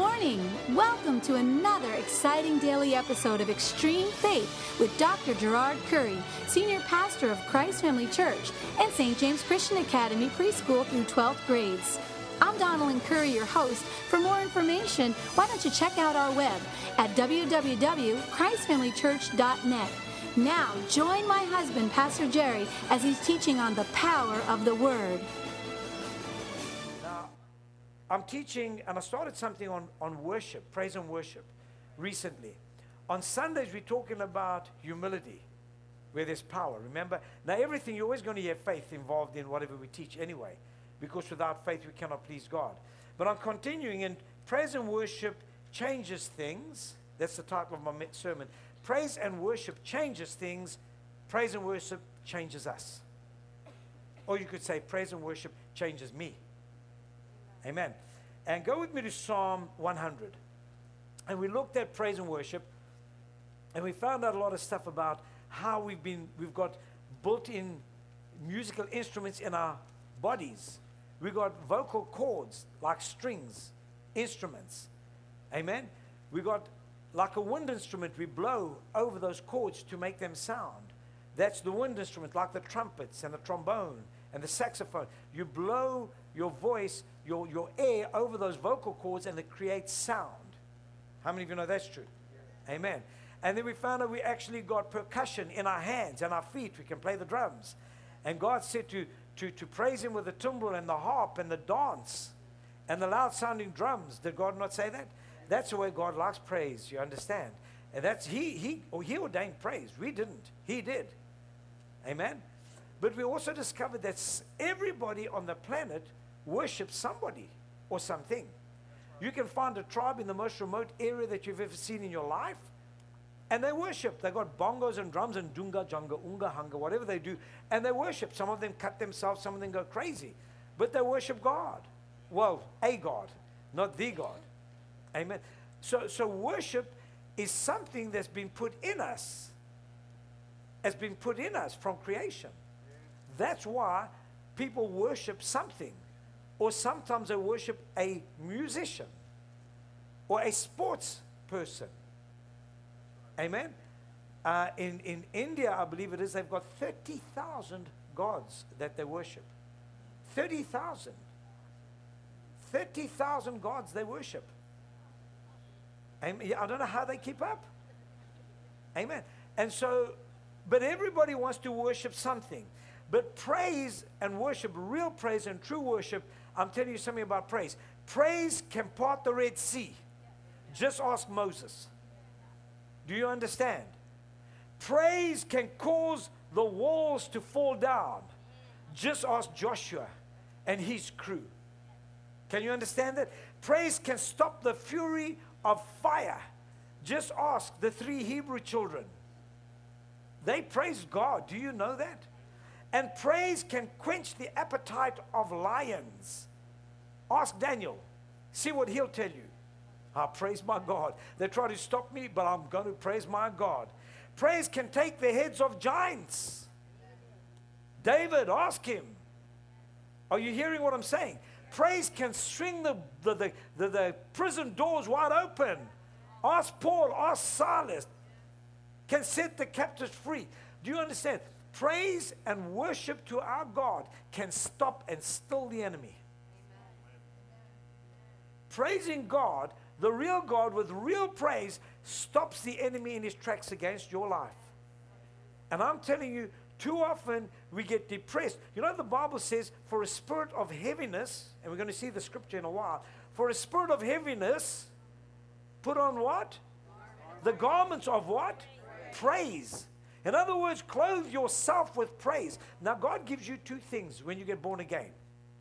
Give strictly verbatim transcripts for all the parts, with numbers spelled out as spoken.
morning. Welcome to another exciting daily episode of Extreme Faith with Doctor Gerard Curry, Senior Pastor of Christ Family Church and Saint James Christian Academy preschool through twelfth grades. I'm Donalyn Curry, your host. For more information, why don't you check out our web at w w w dot christ family church dot net. Now, join my husband, Pastor Jerry, as he's teaching on the power of the Word. I'm teaching, and I started something on, on worship, praise and worship, recently. On Sundays, we're talking about humility, where there's power. Remember, now everything, you're always going to have faith involved in whatever we teach anyway, because without faith, we cannot please God. But I'm continuing, and praise and worship changes things. That's the title of my sermon. Praise and worship changes things. Praise and worship changes us. Or you could say, praise and worship changes me. Amen. And go with me to Psalm one hundred. And we looked at praise and worship, and we found out a lot of stuff about how we've been, we've got built-in musical instruments in our bodies. We've got vocal cords like strings, instruments. Amen. We got like a wind instrument, we blow over those cords to make them sound. That's the wind instrument, like the trumpets and the trombone and the saxophone. You blow your voice, your, your air over those vocal cords, and it creates sound. How many of you know that's true? Yeah. Amen. And then we found out we actually got percussion in our hands and our feet. We can play the drums. And God said to, to, to praise Him with the timbrel and the harp and the dance and the loud sounding drums. Did God not say that? That's the way God likes praise, you understand. And that's, He, he, oh, he ordained praise. We didn't. He did. Amen. But we also discovered that everybody on the planet worships somebody or something. You can find a tribe in the most remote area that you've ever seen in your life, and they worship. They got bongos and drums and dunga, junga, unga, hunga, whatever they do, and they worship. Some of them cut themselves, some of them go crazy, but they worship God. Well, a God, not the God. Amen. So, so worship is something that's been put in us, has been put in us from creation. That's why people worship something. Or sometimes they worship a musician or a sports person. Amen? Uh, in, in India, I believe it is, they've got thirty thousand gods that they worship. thirty thousand. thirty thousand gods they worship. Amen. I don't know how they keep up. Amen. And so, but everybody wants to worship something. But praise and worship, real praise and true worship, I'm telling you something about praise. Praise can part the Red Sea. Just ask Moses. Do you understand? Praise can cause the walls to fall down. Just ask Joshua and his crew. Can you understand that? Praise can stop the fury of fire. Just ask the three Hebrew children. They praised God. Do you know that? And praise can quench the appetite of lions. Ask Daniel. See what he'll tell you. I praise my God. They try to stop me, but I'm going to praise my God. Praise can take the heads of giants. David, ask him. Are you hearing what I'm saying? Praise can string the, the, the, the, the prison doors wide open. Ask Paul, ask Silas. Can set the captives free. Do you understand? Praise and worship to our God can stop and still the enemy. Amen. Praising God, the real God, with real praise, stops the enemy in his tracks against your life. And I'm telling you, too often we get depressed. You know, the Bible says, for a spirit of heaviness, and we're going to see the scripture in a while, for a spirit of heaviness, put on what? The garments of what? Praise. In other words, clothe yourself with praise. Now, God gives you two things when you get born again.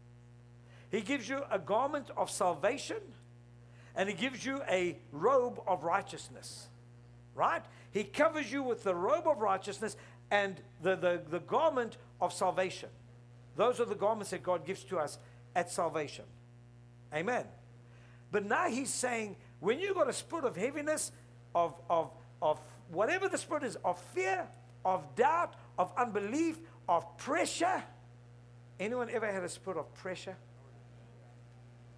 He gives you a garment of salvation, and He gives you a robe of righteousness. Right? He covers you with the robe of righteousness and the, the, the garment of salvation. Those are the garments that God gives to us at salvation. Amen. But now He's saying, when you've got a spirit of heaviness, of, of, of whatever the spirit is, of fear, of doubt, of unbelief, of pressure. Anyone ever had a spirit of pressure?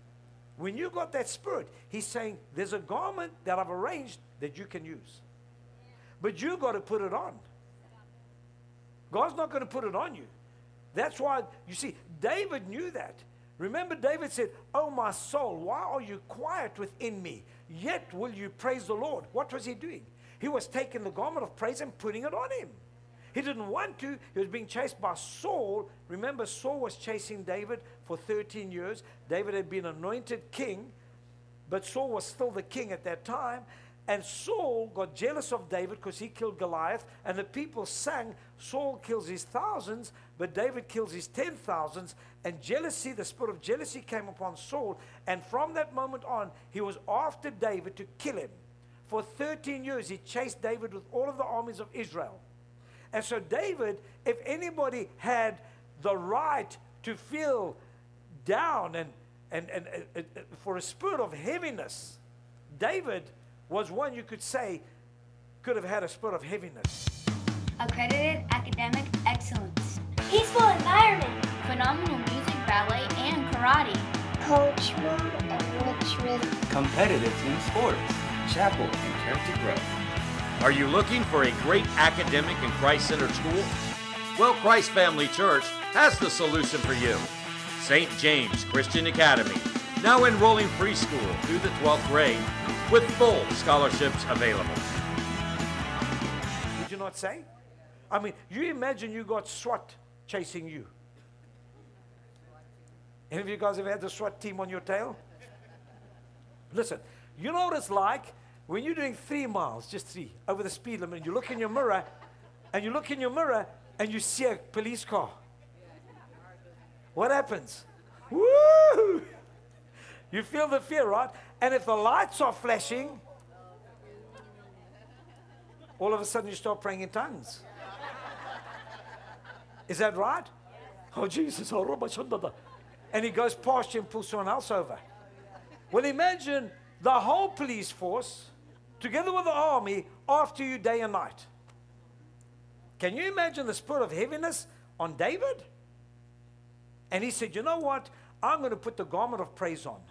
When you got that spirit, he's saying, there's a garment that I've arranged that you can use. But you got to put it on. God's not going to put it on you. That's why, you see, David knew that. Remember, David said, oh, my soul, why are you quiet within me? Yet will you praise the Lord. What was he doing? He was taking the garment of praise and putting it on him. He didn't want to. He was being chased by Saul. Remember, Saul was chasing David for thirteen years. David had been anointed king, but Saul was still the king at that time. And Saul got jealous of David because he killed Goliath. And the people sang, Saul kills his thousands, but David kills his ten thousands. And jealousy, the spirit of jealousy came upon Saul. And from that moment on, he was after David to kill him. For thirteen years, he chased David with all of the armies of Israel. And so David, if anybody had the right to feel down and, and, and, and, and for a spirit of heaviness, David was one you could say could have had a spirit of heaviness. Accredited academic excellence. Peaceful environment. Phenomenal music, ballet, and karate. Cultural enrichment. Competitive in sports, chapel, and character growth. Are you looking for a great academic and Christ-centered school? Well, Christ Family Church has the solution for you. Saint James Christian Academy, now enrolling preschool through the twelfth grade with full scholarships available. Did you not say? I mean, you imagine you got SWAT chasing you. Any of you guys ever had the SWAT team on your tail? Listen, you know what it's like when you're doing three miles, just three, over the speed limit, and you look in your mirror, and you look in your mirror, and you see a police car. What happens? Woo! You feel the fear, right? And if the lights are flashing, all of a sudden you start praying in tongues. Is that right? Oh, Jesus. And he goes past you and pulls someone else over. Well, imagine the whole police force, together with the army, after you day and night. Can you imagine the spirit of heaviness on David? And he said, you know what? I'm going to put the garment of praise on.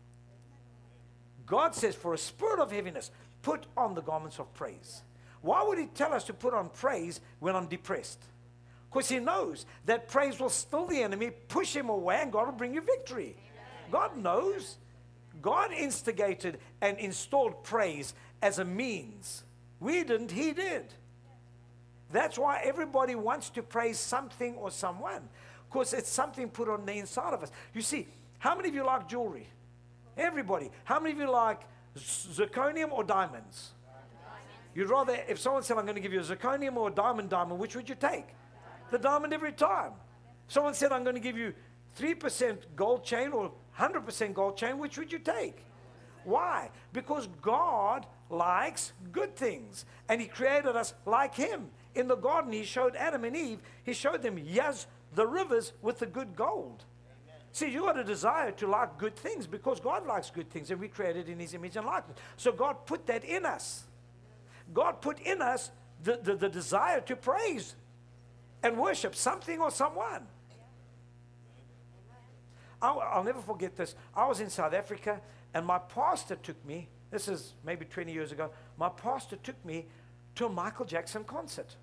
God says, for a spirit of heaviness, put on the garments of praise. Why would he tell us to put on praise when I'm depressed? Because he knows that praise will still the enemy, push him away, and God will bring you victory. God knows. God instigated and installed praise as a means. We didn't, he did. That's why everybody wants to praise something or someone, because it's something put on the inside of us. You see, how many of you like jewelry? Everybody. How many of you like zirconium or diamonds? You'd rather, if someone said, I'm going to give you a zirconium or a diamond diamond, which would you take? The diamond every time. Someone said, I'm going to give you three percent gold chain or one hundred percent gold chain, which would you take? Why? Because God likes good things. And he created us like him. In the garden, he showed Adam and Eve, he showed them, yes, the rivers with the good gold. Amen. See, you got a desire to like good things because God likes good things, and we created in his image and likeness. So God put that in us. God put in us the, the, the desire to praise and worship something or someone. I'll, I'll never forget this. I was in South Africa, and my pastor took me, this is maybe twenty years ago, my pastor took me to a Michael Jackson concert.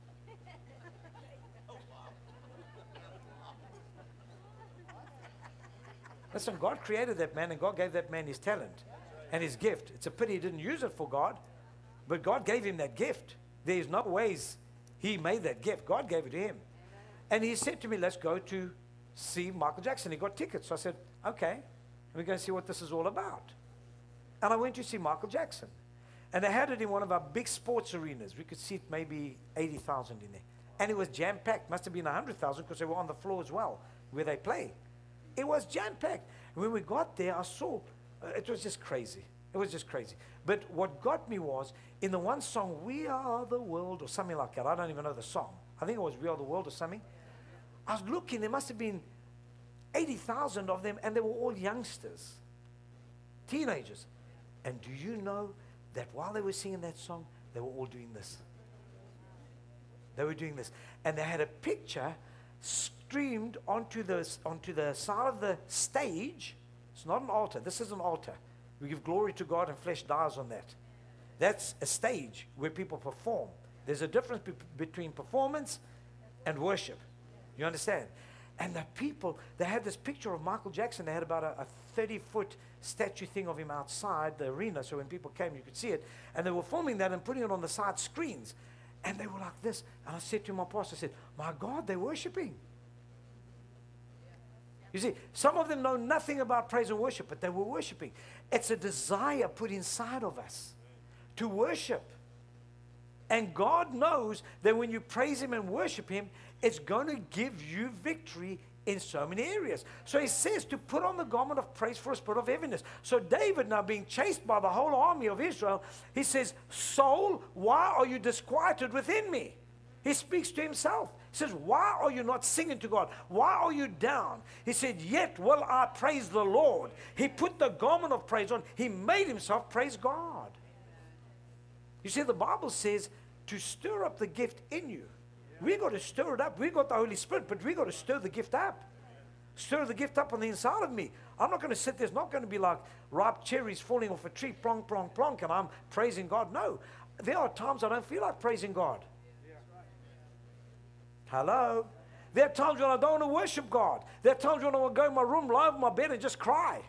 Listen, God created that man, and God gave that man his talent and his gift. It's a pity he didn't use it for God, but God gave him that gift. There's no ways he made that gift. God gave it to him. And he said to me, let's go to see Michael Jackson. He got tickets. So I said, okay, we're going to see what this is all about. And I went to see Michael Jackson. And they had it in one of our big sports arenas. We could seat maybe eighty thousand in there. And it was jam-packed. Must have been one hundred thousand because they were on the floor as well, where they play. It was jam-packed. When we got there, I saw, uh, it was just crazy. It was just crazy. But what got me was, in the one song, We Are the World, or something like that. I don't even know the song. I think it was We Are the World or something. I was looking, there must have been eighty thousand of them, and they were all youngsters, teenagers. And do you know that while they were singing that song, they were all doing this? They were doing this. And they had a picture streamed onto the, onto the side of the stage It's not an altar. This is an altar. We give glory to God and flesh dies on that. That's a stage where people perform. There's a difference be- between performance and worship. You understand? And the people, they had this picture of Michael Jackson. They had about a thirty-foot statue thing of him outside the arena, so when people came, you could see it. And they were filming that and putting it on the side screens. And they were like this. And I said to my pastor, I said, my God, they're worshiping. You see, some of them know nothing about praise and worship, but they were worshiping. It's a desire put inside of us to worship. And God knows that when you praise Him and worship Him, it's going to give you victory in so many areas. So He says to put on the garment of praise for a spirit of heaviness. So David, now being chased by the whole army of Israel, he says, soul, why are you disquieted within me? He speaks to himself. He says, why are you not singing to God? Why are you down? He said, yet will I praise the Lord. He put the garment of praise on. He made himself praise God. You see, the Bible says to stir up the gift in you. We got to stir it up. We got the Holy Spirit, but we got to stir the gift up. Stir the gift up on the inside of me. I'm not going to sit there. It's not going to be like ripe cherries falling off a tree, plonk, plonk, plonk, and I'm praising God. No. There are times I don't feel like praising God. Hello? There are times when I don't want to worship God. There are times when I want to go in my room, lie on my bed, and just cry.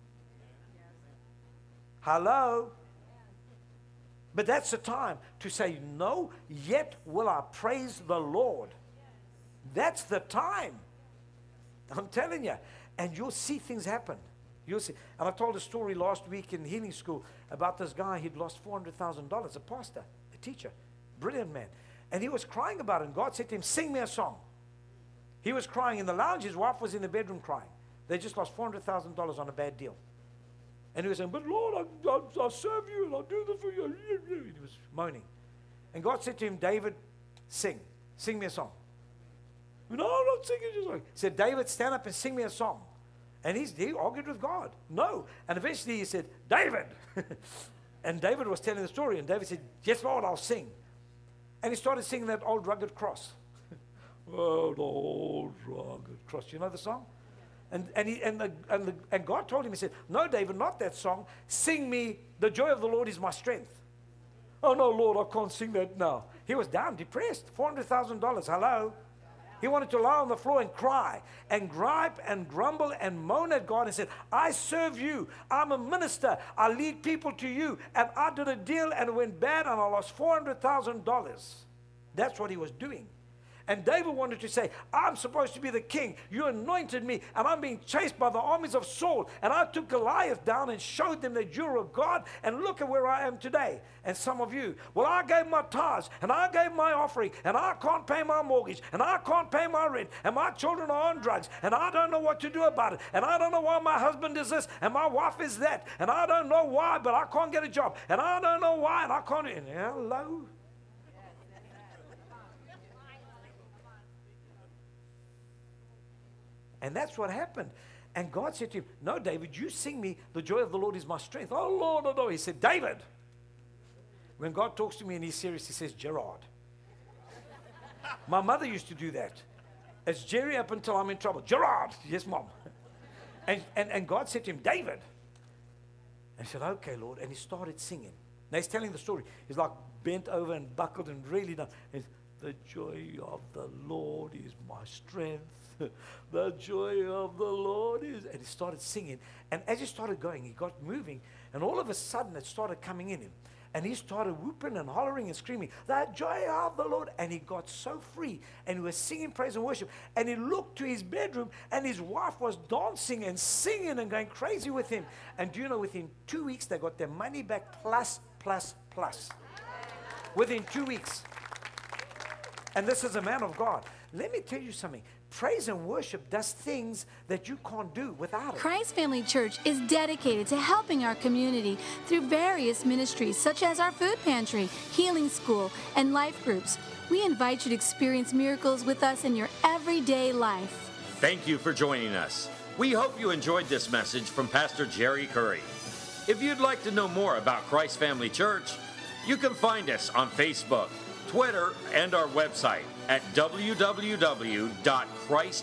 Hello? But that's the time to say, no, yet will I praise the Lord. That's the time. I'm telling you. And you'll see things happen. You'll see. And I told a story last week in healing school about this guy. He'd lost four hundred thousand dollars, a pastor, a teacher, brilliant man. And he was crying about it. And God said to him, sing me a song. He was crying in the lounge. His wife was in the bedroom crying. They just lost four hundred thousand dollars on a bad deal. And he was saying, but Lord, I, I, I'll serve you and I'll do this for you. And he was moaning. And God said to him, David, sing. Sing me a song. No, I'm not singing. Just like. He said, David, stand up and sing me a song. And he's, he argued with God. No. And eventually he said, David. And David was telling the story. And David said, yes, Lord, I'll sing. And he started singing that old rugged cross. Oh, the old rugged cross. You know the song? And and he, and, the, and, the, and God told him, he said, no, David, not that song. Sing me, the joy of the Lord is my strength. Oh, no, Lord, I can't sing that now. He was down, depressed, four hundred thousand dollars. Hello? He wanted to lie on the floor and cry and gripe and grumble and moan at God and said, I serve you. I'm a minister. I lead people to you. And I did a deal and it went bad and I lost four hundred thousand dollars. That's what he was doing. And David wanted to say, I'm supposed to be the king. You anointed me, and I'm being chased by the armies of Saul. And I took Goliath down and showed them that you're a God, and look at where I am today. And some of you, well, I gave my tithes, and I gave my offering, and I can't pay my mortgage, and I can't pay my rent, and my children are on drugs, and I don't know what to do about it, and I don't know why my husband is this, and my wife is that, and I don't know why, but I can't get a job, and I don't know why, and I can't. And hello? And that's what happened. And God said to him, no, David, you sing me, the joy of the Lord is my strength. Oh, Lord, oh, no. He said, David. When God talks to me and he's serious, he says, Gerard. My mother used to do that. It's Jerry up until I'm in trouble. Gerard. Yes, Mom. And, and, and God said to him, David. And he said, okay, Lord. And he started singing. Now he's telling the story. He's like bent over and buckled and really done. And the joy of the Lord is my strength. The joy of the Lord is. And he started singing. And as he started going, he got moving. And all of a sudden, it started coming in him. And he started whooping and hollering and screaming, the joy of the Lord. And he got so free. And he was singing praise and worship. And he looked to his bedroom. And his wife was dancing and singing and going crazy with him. And do you know, within two weeks, they got their money back plus, plus, plus. Within two weeks. And this is a man of God. Let me tell you something. Praise and worship does things that you can't do without it. Christ Family Church is dedicated to helping our community through various ministries such as our food pantry, healing school, and life groups. We invite you to experience miracles with us in your everyday life. Thank you for joining us. We hope you enjoyed this message from Pastor Jerry Curry. If you'd like to know more about Christ Family Church, you can find us on Facebook, Twitter, and our website at w w w dot christ